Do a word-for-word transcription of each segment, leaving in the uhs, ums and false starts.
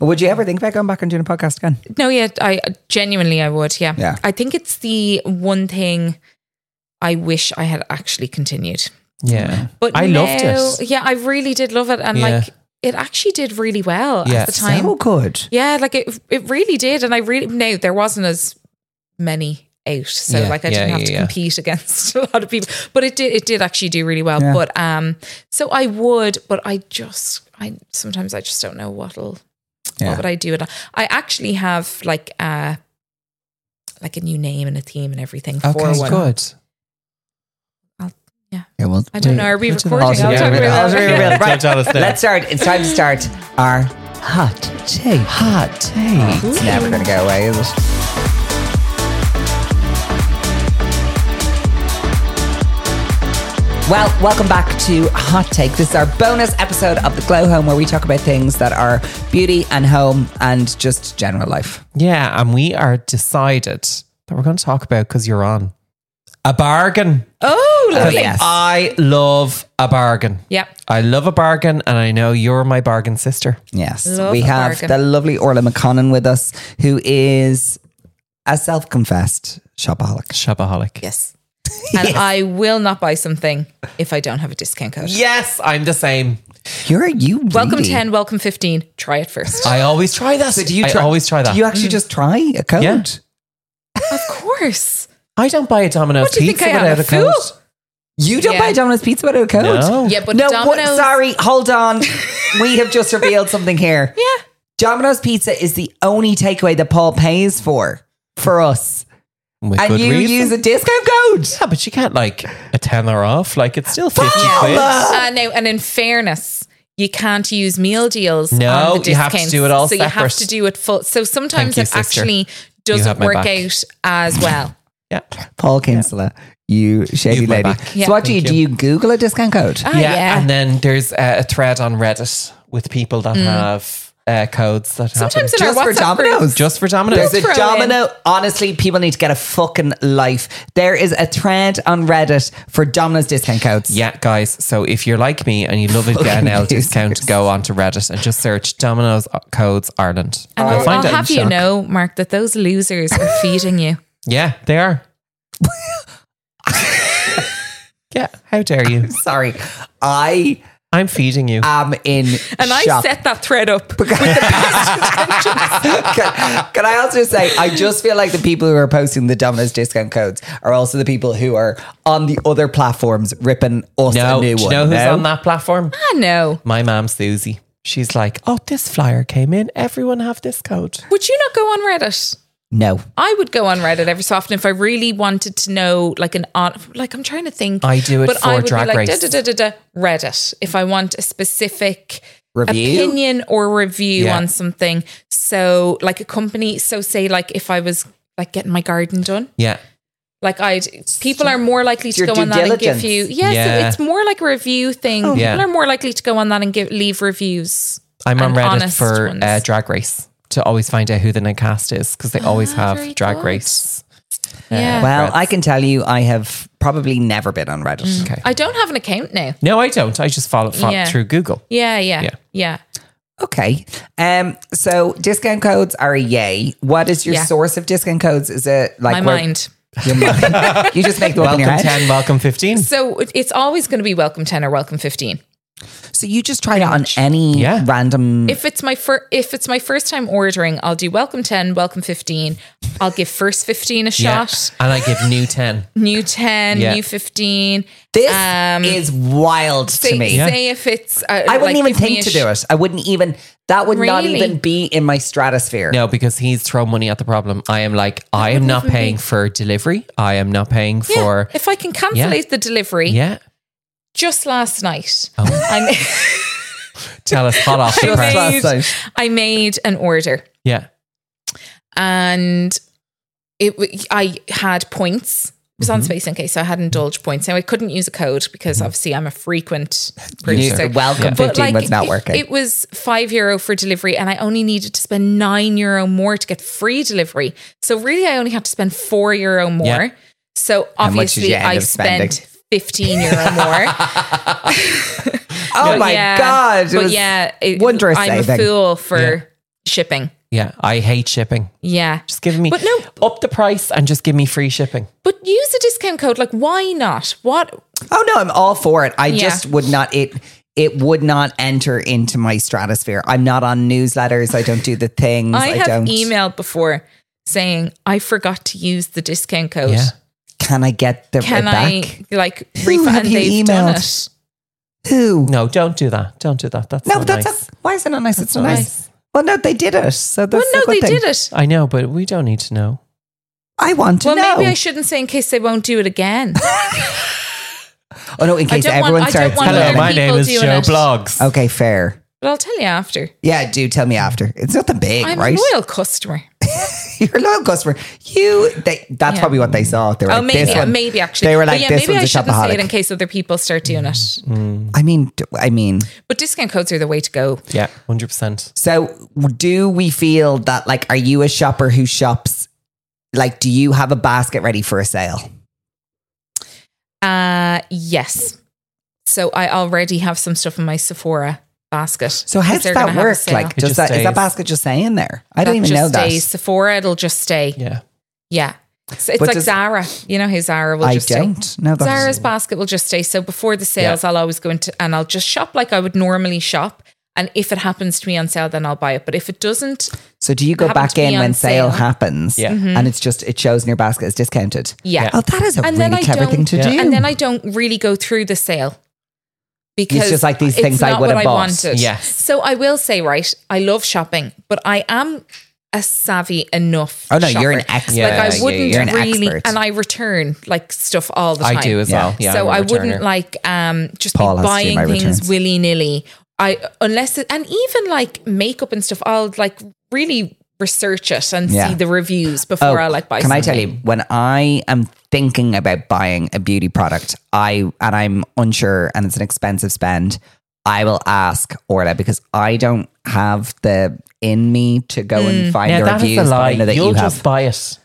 Would you ever think about going back and doing a podcast again? No, yeah, I genuinely I would. Yeah. Yeah. I think it's the one thing I wish I had actually continued. Yeah. But I now, loved it. Yeah, I really did love it. And Yeah. like, it actually did really well Yeah. at the time. So good. Yeah, like it it really did. And I really, no, there wasn't as many out. So Yeah, like I yeah, didn't have yeah, to yeah. compete against a lot of people. But it did, it did actually do really well. Yeah. But um, so I would, but I just, I sometimes I just don't know what'll, Yeah. what would I do with it. I actually have like uh like a new name and a theme and everything for Okay, one. good. Yeah, well, I don't know. Are we Wait, recording? Also, I'll yeah, talk we're- about also that. we're- Yeah. Right. Don't tell us now. let's start. It's time to start our hot take. Hot take. It's never going to go away, is it? Well, welcome back to Hot Take. This is our bonus episode of the Glow Home, where we talk about things that are beauty and home and just general life. Yeah, and we are decided that we're going to talk about, because you're on, a bargain. Oh, Oh, lovely. yes. I love a bargain. Yeah. I love a bargain, and I know you're my bargain sister. Yes. Love we a have bargain. the lovely Orla McConnon with us, who is a self-confessed shopaholic. Shopaholic. Yes. And I will not buy something if I don't have a discount code. Yes, I'm the same. You're you really? Welcome ten, welcome fifteen. Try it first. I always try that. So do you I try, always try that. Do you actually just try a code? Yeah. Of course. I don't buy a Domino's What do you think pizza I am, without a a code. fool? You don't Yeah. buy Domino's pizza without a code? No. Yeah, but no, Domino's. what, sorry, hold on. We have just revealed something here. Yeah. Domino's Pizza is the only takeaway that Paul pays for, for us. With And good you reason. use a discount code. Yeah, but you can't like a tenner off. Like it's still fifty Yeah. quid. Uh, no, and in fairness, you can't use meal deals. No, on the you have to discounts, do it all So you have separate. to do it full. So sometimes Thank you, it sister. actually You doesn't have my work back. out as well. Yeah. Paul Kinsella, you shady You've my lady. back. Yeah. So what do you Thank do? you. You Google a discount code? Ah, yeah, yeah. and then there's uh, a thread on Reddit with people that have uh, codes that Sometimes happen in our Just for WhatsApp group, Domino's? just for Domino's. There's a throw in. Domino. Honestly, people need to get a fucking life. There is a thread on Reddit for Domino's discount codes. Yeah, guys. So if you're like me and you love a N L Fucking discount, losers. go onto Reddit and just search Domino's Codes Ireland. And You'll I'll, find I'll it. have you know, Mark, that those losers are feeding you. Yeah, they are. Yeah, how dare you? Sorry, I I'm feeding you. am in And I shock. set that thread up. can, can I also say, I just feel like the people who are posting the Domino's discount codes are also the people who are on the other platforms ripping us No, a new do you one. know who's no? on that platform? I know. My mom, Susie. She's like, oh, this flyer came in. Everyone have this code. Would you not go on Reddit? No. I would go on Reddit every so often if I really wanted to know, like an on, like I'm trying to think. I do it but for I would Drag be like, Race. Da, da, da, da, da, Reddit if I want a specific Review? opinion or review Yeah. on something. So, like a company. So, say like if I was like getting my garden done, Yeah. like I'd people are more likely to Your go due on that and give diligence. you. Yes, Yeah. it's more like a review thing. People Yeah. are more likely to go on that and give leave reviews. I'm on and Reddit honest for ones. uh, Drag Race to always find out who the new cast is because they always Ah, very have Drag good. Race. Yeah. Well, Threads. I can tell you, I have probably never been on Reddit. Okay. I don't have an account now. No, I don't. I just follow, follow Yeah. through Google. Yeah, yeah, Yeah. yeah. Okay. Um. So discount codes are a yay. What is your Yeah. source of discount codes? Is it like My where- mind. Your mind. You just make them up in your Welcome head. ten, welcome fifteen. So it- it's always going to be welcome ten or welcome fifteen. So you just try it on any Yeah. random. If it's my first, if it's my first time ordering, I'll do welcome ten, welcome fifteen. I'll give first fifteen a Yeah. shot. And I give new ten. New ten, Yeah. new fifteen. This Um, is wild Say, to me. Yeah. say if it's, uh, I wouldn't like, even give me think a to sh- do it. I wouldn't even. That would not Really? even be in my stratosphere. No, because he's thrown money at the problem. I am like, I am not even be- paying for delivery. I am not paying Yeah, for. if I can cancellate the delivery, Yeah. just last night, Oh. I, Tell us hot off the I press. made, night. I made an order. Yeah. And it w- I had points. It was on Space N K, so I had indulge points. Now I couldn't use a code because obviously I'm a frequent You- purchaser. welcome Yeah. But, fifteen was not it- working. It was five euro for delivery, and I only needed to spend nine euro more to get free delivery. So really, I only have to spend four euro more. Yeah. So How much did you obviously, end I up spending? spent fifteen euro more. oh But my yeah, god! It but was yeah, it, wondrous I'm a saving. fool for Yeah. shipping. Yeah, I hate shipping. Yeah. Just give me But no- up the price and just give me free shipping. But use a discount code. Like, why not? What? Oh no, I'm all for it. I Yeah. just would not it it would not enter into my stratosphere. I'm not on newsletters. I don't do the things. I I, have don't emailed before saying, I forgot to use the discount code. Yeah. Can I get the Can it I, back? like, Who refund? have And you they've done emailed? it. Who? No, don't do that. Don't do that. That's No, not that's nice. a, why is it not nice? It's not not nice. nice. Well, no, they did it. So that's Well, no, a good they thing. did it. I know, but we don't need to know. I want to Well, know. maybe I shouldn't say in case they won't do it again. oh no, in case don't want- everyone I don't starts. want doing other it. my name people is doing Joe it. Blogs. Okay, fair. But I'll tell you after. Yeah, do tell me after. It's nothing big, I'm right? a loyal customer. You're a loyal customer. You, they, that's Yeah. probably what they saw. They were Oh, like, maybe, this one. maybe actually. They were But like, yeah, this maybe one's I a shouldn't say it shopaholic. in case other people start doing it. I mean, d- I mean, But discount codes are the way to go. Yeah, one hundred percent. so do we feel that, like, are you a shopper who shops, like, do you have a basket ready for a sale? Uh, yes. So I already have some stuff in my Sephora basket. So how does they're gonna that have a work? sale. Like, It does just that, is that stays. basket just staying there? I don't That even just know that. stays. Sephora, it'll just stay. Yeah. Yeah. So it's But like does- Zara. You know how Zara will I just don't stay. know that. Zara's basket will just stay. So before the sales, Yeah. I'll always go into and I'll just shop like I would normally shop. And if it happens to me on sale, then I'll buy it. But if it doesn't, So do you go happen back to be in on when sale, sale. happens Yeah. and it's just, it shows in your basket as discounted? yeah. Oh, that is a And then really I clever don't- thing to Yeah. do. And then I don't really go through the sale. Because just like these it's things I not would what have bought. wanted. Yes. So I will say, right, I love shopping, but I am a savvy enough. Oh, no, you're an shopper. expert. Yeah, Like I yeah, wouldn't you're an really, expert. and I return like stuff all the time. I do as Yeah. well. Yeah. so I'm a I wouldn't returner. like um just Paul be has to do buying my things returns. willy nilly. I unless it, and even like makeup and stuff, I'll like really research it and Yeah. see the reviews before I like buy. Can I something. tell you, when I am thinking about buying a beauty product, I and I'm unsure and it's an expensive spend, I will ask Orla because I don't have the in me to go and find Yeah, the that is reviews. a but lie. I know that You'll you just have. buy it.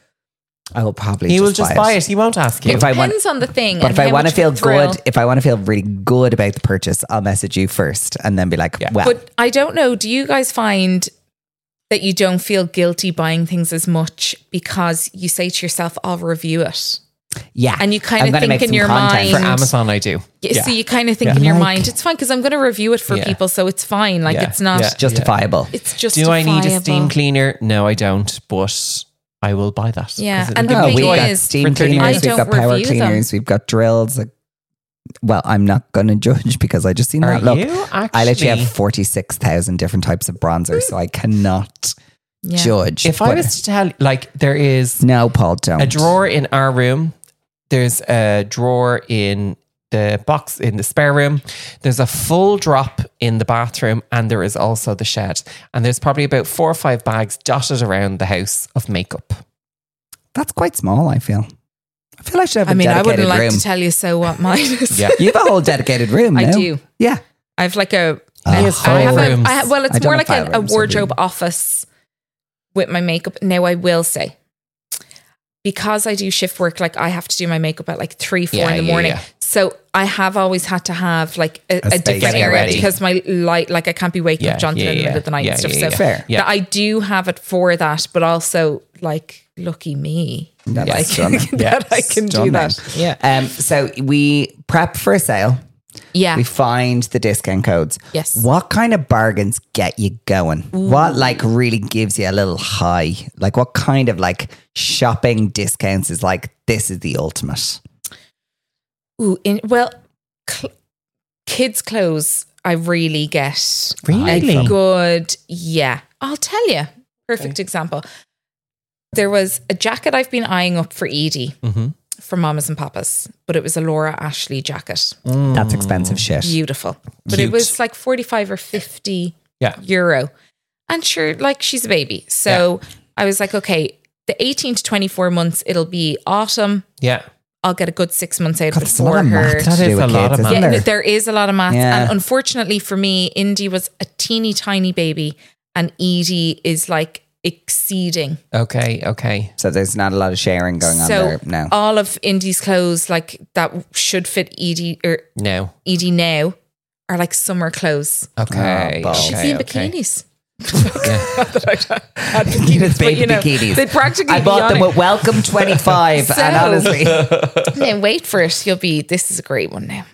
I will probably. He just will just buy it. He won't ask you. If I want, Depends on the thing. but and if I how want to much feel of a thrill. good, if I want to feel really good about the purchase, I'll message you first and then be like, Yeah. well, But I don't know. Do you guys find that you don't feel guilty buying things as much because you say to yourself, "I'll review it," yeah, and you kind I'm of gonna think make in some your content mind, For Amazon, I do. Yeah, so you kind of think Yeah. in your Like- mind, it's fine because I'm going to review it for Yeah. people, so it's fine. Like Yeah. it's not. Yeah. justifiable. It's just. Do I need a steam cleaner? No, I don't. But I will buy that. Yeah, 'Cause it'll and the give No, me thing we've joy. got is, steam for thirty cleaners, I we've don't got power review them. cleaners, we've got drills. Like, well, I'm not going to judge because I just seen Are that. Look, you I literally actually- have forty-six thousand different types of bronzer, so I cannot Yeah. judge. If I But- was to tell, like, there is no, Paul, don't. a drawer in our room. There's a drawer in the box in the spare room. There's a full drop in the bathroom, and there is also the shed. And there's probably about four or five bags dotted around the house of makeup. That's quite small, I feel. I feel I should have a I mean, I dedicated wouldn't like room. to tell you so what mine is. Yeah. You have a whole dedicated room, I no? do. Yeah. I have like a. He has I five have a. rooms. I have, well, it's I don't more have like five a, a rooms, I do. wardrobe office with my makeup. Now, I will say, because I do shift work, like I have to do my makeup at like three, four Yeah, in the yeah, morning. yeah. So I have always had to have like a, A a, space different getting area ready. because my light, like I can't be waking Yeah, up Jonathan yeah, in the yeah. middle of the night Yeah, and stuff. yeah, so yeah. Fair. Yeah. that I do have it for that, but also like lucky me. That's like, stunning. that I can do Stunning. that. Yeah. Um, so we prep for a sale. Yeah. We find the discount codes. Yes. What kind of bargains get you going? What like really gives you a little high? Like what kind of like shopping discounts is like, this is the ultimate? Ooh, in, well, cl- kids' clothes, I really get Really? a good. Yeah, I'll tell you. Perfect example. There was a jacket I've been eyeing up for Edie Mhm. from Mamas and Papas, but it was a Laura Ashley jacket. That's expensive shit. Beautiful, but Cute. it was like forty-five or fifty Yeah. euro. And sure, like she's a baby, so I was like, okay, the eighteen to twenty-four months, it'll be autumn. Yeah. I'll get a good six months out God, of it it's a lot for of her. math to That do is with a lot kids, of isn't Yeah, there? there is a lot of maths. Yeah. And unfortunately for me, Indy was a teeny tiny baby and Edie is like exceeding. Okay. Okay. So there's not a lot of sharing going on so there. No. all of Indy's clothes like that should fit Edie or No. Edie now are like summer clothes. Okay. Oh, balls. She'd okay, be in okay. bikinis. Had bikinis, You know, but, baby you know, bikinis. They'd practically I be bought on them it. with Welcome twenty-five, So- and honestly, Now wait for it. You'll be. This is a great one. Now,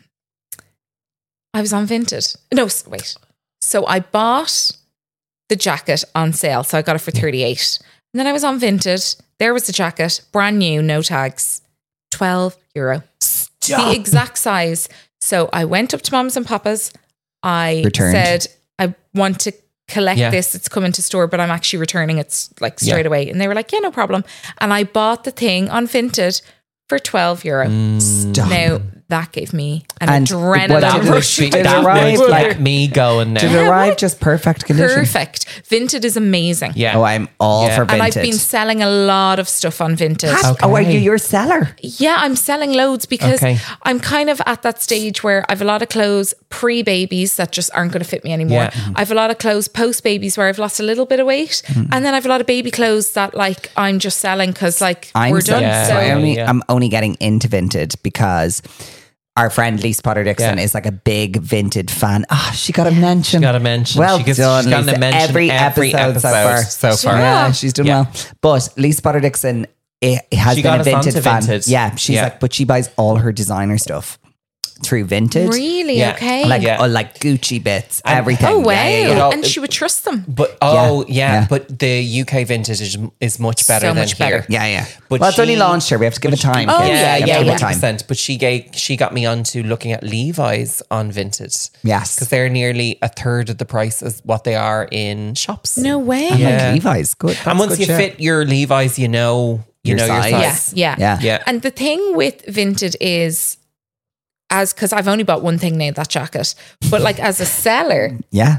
I was on Vinted. No, s- wait. So I bought the jacket on sale. So I got it for thirty-eight. And then I was on Vinted. There was the jacket, brand new, no tags, twelve euro. The exact size. So I went up to Mum's and Papa's. I Returned. said, I want to collect Yeah. this. It's coming to store, but I'm actually returning it like straight Yeah. away. And they were like, yeah, no problem. And I bought the thing on Vinted for twelve euro. stop. Now that gave me an And adrenaline what That did would rush. be, Did it that arrive would like- get me going Did it now. Yeah, arrive what? just perfect condition? Perfect. Vinted is amazing. Yeah. Oh, I'm all Yeah. for And Vinted. I've been selling a lot of stuff on Vinted. Have- Oh, are you your seller? Yeah, I'm selling loads because Okay. I'm kind of at that stage where I've a lot of clothes pre-babies that just aren't going to fit me anymore. Yeah. Mm-hmm. I've a lot of clothes post-babies where I've lost a little bit of weight. And then I've a lot of baby clothes that like I'm just selling because like I'm we're so, done. Yeah. so I So only, yeah. I'm only getting into Vinted because our friend Lisa Potter Dixon Yeah. is like a big Vinted fan. Ah, she got a mention. Got a mention. Well She gets- done, she's gotten a Lisa. mention every, every episode, so episode far. so far. Yeah, Yeah. she's doing Yeah. well. But Lisa Potter Dixon eh, has She been got a us onto Vinted fan. Vinted. Yeah, she's Yeah. like, but she buys all her designer stuff through Vinted. really? Yeah. Okay. Like, Yeah. oh, like Gucci bits, And- everything. oh, wow. Yeah, yeah, yeah. know, And she would trust them. But oh yeah, Yeah. but the U K vintage is, is much better So than much better. here. Yeah, yeah. But well, it's only she- launched here. We have to give it time. Oh, kids. yeah, We have to yeah, give yeah. it time. one hundred percent. But she gave she got me onto looking at Levi's on Vinted. Yes. because they're nearly a third of the price as what they are in shops. No way. I'm Yeah. like, Levi's, good. and That's once good you shit. fit your Levi's, you know you Your know size. your Yeah, size. yeah, Yeah. Yeah. And the thing with Vinted is, as because I've only bought one thing now, that jacket. But like as a seller, Yeah.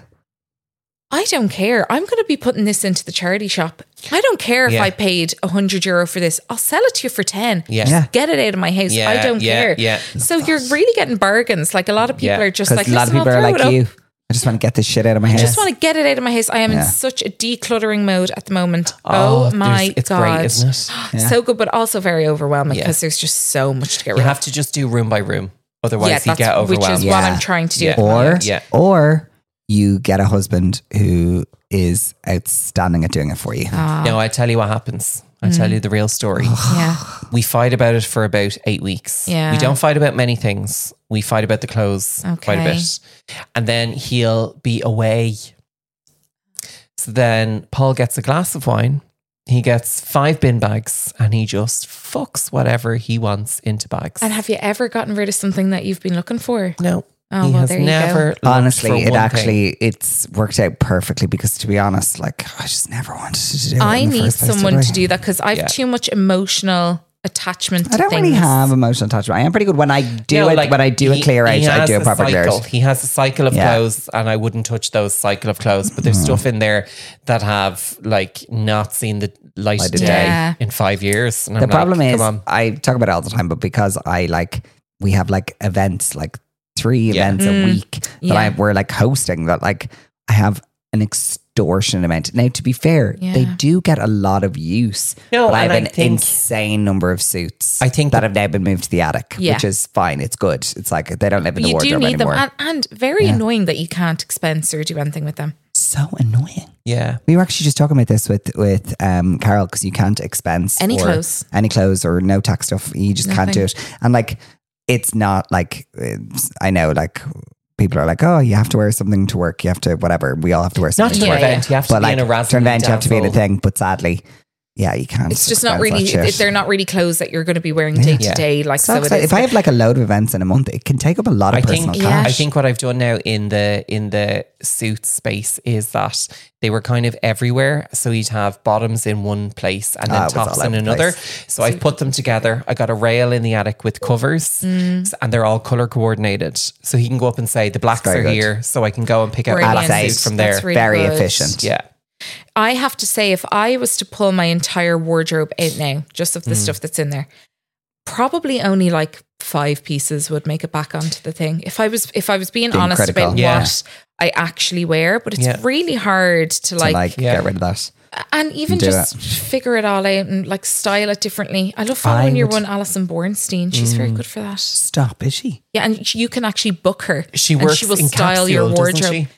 I don't care. I'm going to be putting this into the charity shop. I don't care if Yeah. I paid a hundred euro for this. I'll sell it to you for ten. Yeah. Yeah. Get it out of my house. Yeah, I don't yeah, care. yeah. So you're really getting bargains. Like a lot of people Yeah. are just Because like, a lot of "Listen, people I'll are throw like it up." you. I just want to get this shit out of my house. I just want to get it out of my house. I am Yeah. in such a decluttering mode at the moment. Oh, Oh, my there's- it's God. great, isn't it? So good, but also very overwhelming Yeah. because there's just so much to get You rid of. have to just do room by room, otherwise Yeah, you that's get which overwhelmed. is what Yeah. I'm trying to do. Yeah. at the or moment. Yeah. or you get a husband who is outstanding at doing it for you. No, I tell you what happens. I Mm. tell you the real story. Yeah. We fight about it for about eight weeks. Yeah. We don't fight about many things. We fight about the clothes quite a Okay. bit. And then he'll be away. So then Paul gets a glass of wine. He gets five bin bags and he just fucks whatever he wants into bags. And have you ever gotten rid of something that you've been looking for? no. Oh, he well, has there you go. never looked Honestly, for it one actually it's worked out perfectly because to be honest, like I just never wanted to do it. I in the need first place, someone did I? to do that because I've Yeah. too much emotional attachment to I don't things. really have emotional attachment. I am pretty good when I do No, it. like, when I do he- a clear out, he I has do a a proper clear cycle. out. He has a cycle of Yeah. clothes, and I wouldn't touch those cycle of clothes. But there's stuff in there that have like not seen the light of Light of day day. in five years. And The I'm problem like, is, come on. I talk about it all the time, but because I like, we have like events, like three Yeah. events a week that Yeah. I we're like hosting. That like I have an extortionate amount. Now, to be fair, Yeah. they do get a lot of use. No, but I have and an I think- insane number of suits. I think that that- have now been moved to the attic, Yeah. which is fine. It's good. It's like they don't live in the You do wardrobe need anymore. them, and, and very Yeah. annoying that you can't expense or do anything with them. So annoying. Yeah. We were actually just talking about this with with um, Carol because you can't expense Any or clothes. any clothes or no tax stuff. You just can't do Nothing. it. And like, it's not like it's, I know like people are like, oh, you have to wear something to work. You have to whatever. We all have to wear Not something to to Yeah, work. event. You have to But be like in a to razzle event, you have to be in a dazzle. thing. But sadly, yeah, you can't. It's just not expense really. that shit. They're not really clothes that you're going to be wearing day to Yeah. day. Like So so, it excited. is. if I have like a load of events in a month, it can take up a lot of I personal think Yeah. cash. I think what I've done now in the in the suit space is that they were kind of everywhere. So you'd have bottoms in one place and Ah, then it was tops all in over the another. place. So I've put them together. I got a rail in the attic with covers Mm. and they're all color coordinated. So he can go up and say the blacks very are good. here. So I can go and pick out a Brilliant. black That's suit from there. That's really Very good. efficient. Yeah. I have to say, if I was to pull my entire wardrobe out now, just of the stuff that's in there, probably only like five pieces would make it back onto the thing. If I was, if I was being, Being honest critical. about Yeah. what I actually wear, but it's Yeah. really hard to to like, like yeah. get rid of that. and even do just figure it all out and like style it differently. I love following I your would- one, Alison Bornstein. She's very good for that. Stop, is she? Yeah, and you can actually book her. She and works she will in style capsule, your doesn't wardrobe. she?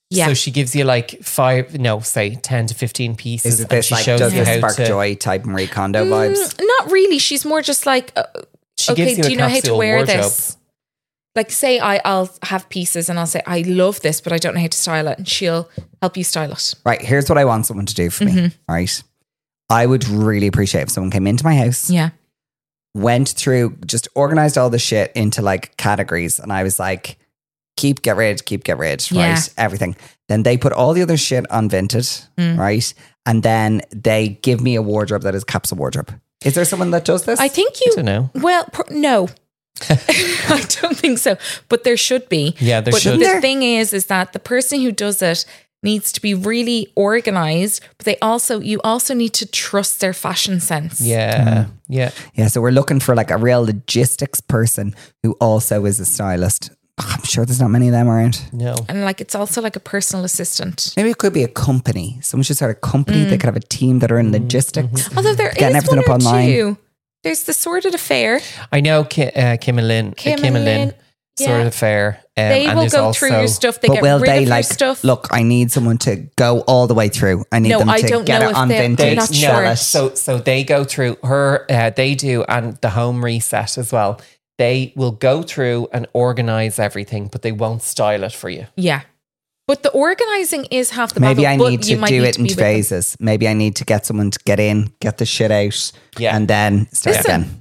Yeah. So she gives you like five, no, say ten to fifteen pieces. Is it and this she like shows does you this how spark to, joy type Marie Kondo vibes? Mm, not really. She's more just like, uh, She okay, gives you do a you know how to capsule wear wardrobe. this? Like, say I, I'll have pieces and I'll say, I love this, but I don't know how to style it. And she'll help you style it. Right, here's what I want someone to do for Mm-hmm. me. Right, I would really appreciate if someone came into my house, Yeah. went through, just organized all the shit into like categories, and I was like, keep, get rid, keep, get rid, Yeah. right? Everything. Then they put all the other shit on Vinted, Mm. right? And then they give me a wardrobe that is capsule wardrobe. Is there someone that does this? I think I you, don't know. well, pr- no. I don't think so. But there should be. Yeah, there but should. the There- thing is, is that the person who does it needs to be really organized, but they also, you also need to trust their fashion sense. Yeah, yeah. Yeah, so we're looking for like a real logistics person who also is a stylist. Oh, I'm sure there's not many of them around. No. And like, it's also like a personal assistant. Maybe it could be a company. Someone should start a company. Mm. They could have a team that are in logistics. Although there Getting is everything one up or online. two. There's the Sorted Affair. I know Ki- uh, Kim and Lynn, Kim Kim, Kim and and Lynn, Lynn, sort yeah. of fair. Um, They and will there's go also, through your stuff. They But get will rid they of like, your stuff. look, I need someone to go all the way through. I need No, them I to don't get know it if on they're- Vinted. they're They, not no, sure. so so they go through her. Uh, they do, and the home reset as well. They will go through and organize everything, but they won't style it for you. Yeah. But the organizing is half the Maybe battle. I but need you to might do need it to in be with them. phases. Maybe I need to get someone to get in, get the shit out, Yeah. and then start Listen. again.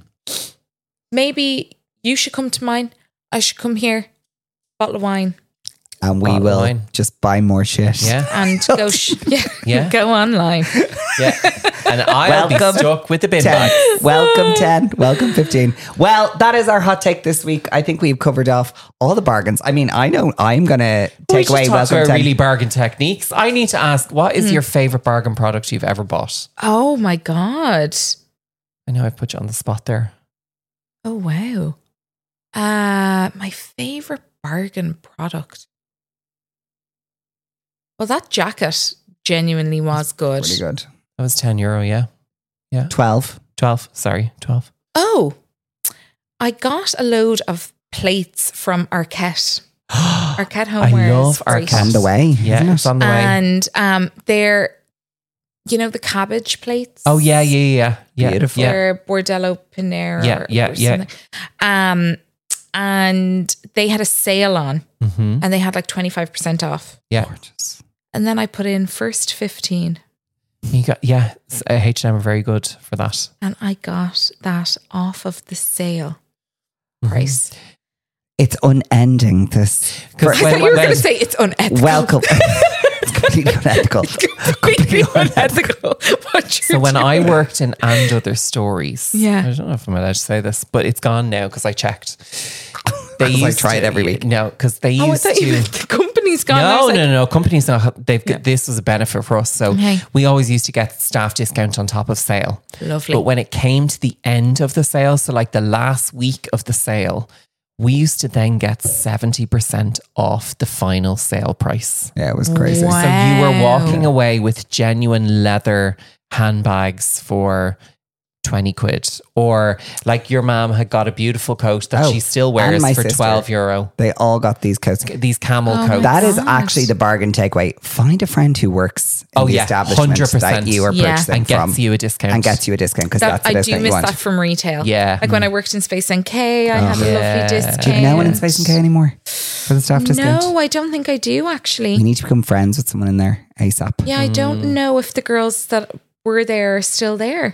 Maybe you should come to mine. I should come here. Bottle of wine. And we Bottle of will wine. just buy more shit. Yeah, And go, sh- yeah, Yeah. go online. yeah. And I'll Welcome be stuck with the bin ten. bag. Welcome ten. Welcome fifteen. Well, that is our hot take this week. I think we've covered off all the bargains. I mean, I know I'm going to We take should away talk welcome about ten. really bargain techniques. I need to ask, what is your favorite bargain product you've ever bought? Oh my God. I know I've put you on the spot there. Oh, wow. Uh, my favorite bargain product. Well, that jacket genuinely was good. Pretty good. That was ten euro, yeah. twelve. twelve, sorry, twelve. Oh, I got a load of plates from Arquette. Arquette I Homewares. love Great. Arquette. On the way. Yeah, isn't it's it? on the way. And um, they're, you know, the cabbage plates. Oh, yeah, yeah, yeah. yeah. Beautiful. Yeah. They're Bordello Pinera. Yeah, yeah, or yeah. something. Um, and they had a sale on Mm-hmm. and they had like twenty-five percent off. Yeah. Gorgeous. And then I put in first fifteen You got, yeah, s- uh, H and M are very good for that. and I got that off of the sale Mhm. price. It's unending, this. 'Cause I when- thought you were when- going to say it's unethical. Welcome. It's completely unethical. Completely unethical. What So you're when I doing. worked in And Other Stories, Yeah. I don't know if I'm allowed to say this, but it's gone now because I checked. They 'Cause I used try it to- every week. No, because they Oh, I used thought you to. meant the company's gone. I No, was no, like, no, no. Companies now they've got this was a benefit for us. So Okay. we always used to get staff discount on top of sale. Lovely. But when it came to the end of the sale, so like the last week of the sale, we used to then get seventy percent off the final sale price. Yeah, it was crazy. Wow. So you were walking away with genuine leather handbags for twenty quid. Or like your mom had got a beautiful coat that Oh, she still and wears my for sister. twelve euro. They all got these coats. These camel Oh my coats. That is God. actually the bargain takeaway. Find a friend who works in Oh, the yeah, establishment one hundred percent. that you are Yeah. purchasing and gets from you a discount. and gets you a discount because that, that's the I do discount you miss want. that from retail. Yeah. Like when I worked in Space N K, I had a Yeah. lovely discount. Do you know one in Space and K anymore for the staff discount? No, I don't think I do actually. You need to become friends with someone in there ASAP. Yeah, I don't know if the girls that were there are still there.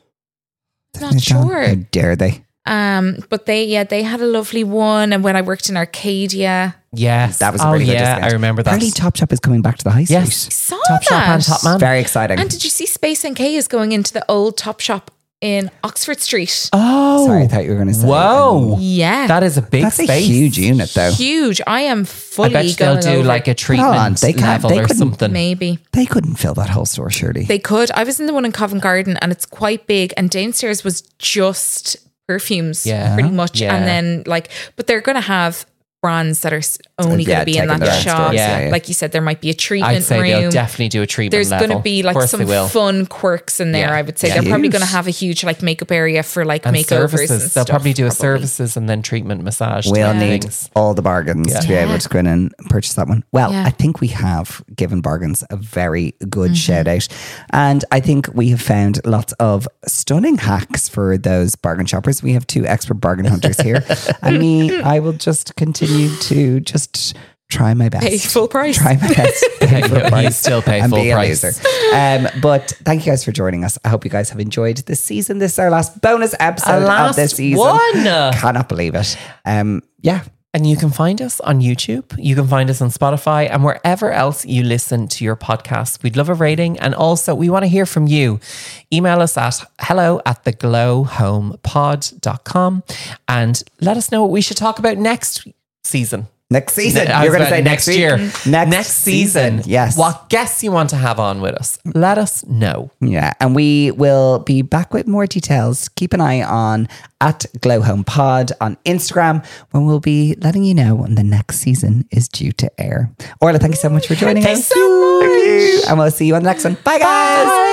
Not They're gone. sure. How dare they? Um, but they, yeah, they had a lovely one. And when I worked in Arcadia, Yes. That was a oh, really good yeah, discount. I remember that. Apparently Topshop is coming back to the high street. Yes. I saw Top Shop that. and Top Man. Very exciting. And did you see Space N K is going into the old Top Shop in Oxford Street? Oh. Sorry, I thought you were going to say. Whoa. Yeah. That is a big That's space. a huge unit, though. Huge. I am I fully bet you going they'll do over. like a treatment on, they can't- level they or couldn't- something. Maybe. They couldn't fill that whole store, surely. They could. I was in the one in Covent Garden and it's quite big. And downstairs was just perfumes, Yeah. pretty much. Yeah. And then like, but they're going to have brands that are s- only Yeah, going to be in taking that their own shop. stores, yeah, yeah. Like you said, there might be a I'd treatment say room. they'll definitely do a treatment There's level. going to be Of like course some they will. fun quirks in there. Yeah. I would say Yeah. they're probably Huge. going to have a huge like makeup area for like And makeovers services. and They'll stuff, probably do a probably. services and then treatment massage. We'll type need things. all the bargains to be Yeah. able to go in and purchase that one. Well, Yeah. I think we have given bargains a very good Mm-hmm. shout out. And I think we have found lots of stunning hacks for those bargain shoppers. We have two expert bargain hunters here. And me, I will just continue to just try my best. Pay full price. Try my best. Pay full You price. still pay and full be a price. loser. Um, but thank you guys for joining us. I hope you guys have enjoyed this season. This is our last bonus episode last of this season. one. Cannot believe it. Um, yeah. And you can find us on YouTube. You can find us on Spotify and wherever else you listen to your podcasts. We'd love a rating. And also, we want to hear from you. Email us at hello at the glow home pod dot com and let us know what we should talk about next season. Next season. I You're was going to about say next next year. week? Next, Next season. season, yes. What guests you want to have on with us? Let us know. Yeah. And we will be back with more details. Keep an eye on at Glow Home Pod on Instagram when we'll be letting you know when the next season is due to air. Orla, thank you so much for joining Thank us. you so much. Thank you. And we'll see you on the next one. Bye, guys. Bye.